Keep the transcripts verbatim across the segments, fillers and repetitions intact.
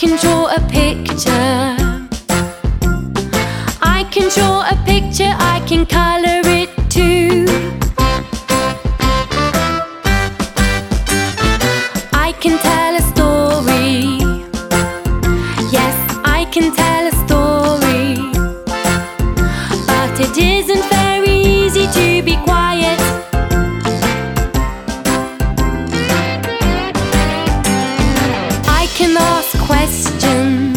can draw a picture. I can draw a picture, I can color it too. I can tell a story. Yes, I can tell a story. But it isn't very easy to be quiet. I can ask questions.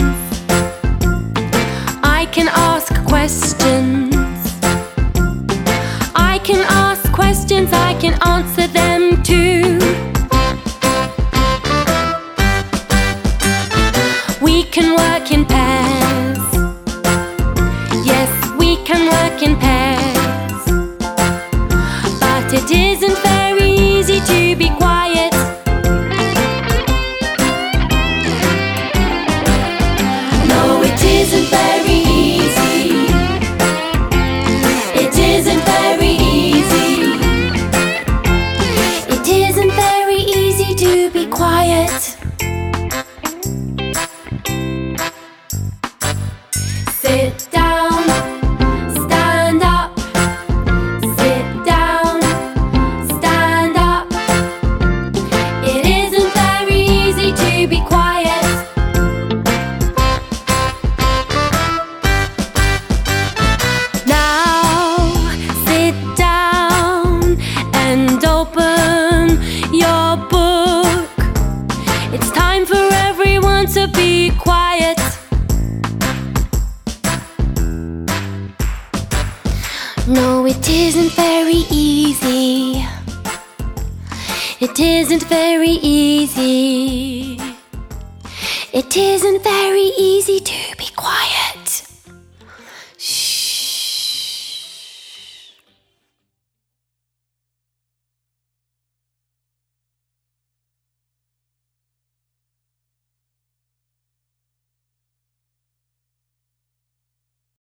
I can ask questions. I can ask questions, I can answer them too. We can work in pairs. Yes, we can work in pairs. But it isn't very easy to be quiet. No, it isn't very easy. It isn't very easy. It isn't very easy to be quiet. Sit down, stand up. Sit down, stand up. It isn't very easy to be quiet. Now, sit down and open your book. It's time for everyone to be quiet. No, it isn't very easy. It isn't very easy. It isn't very easy to be quiet.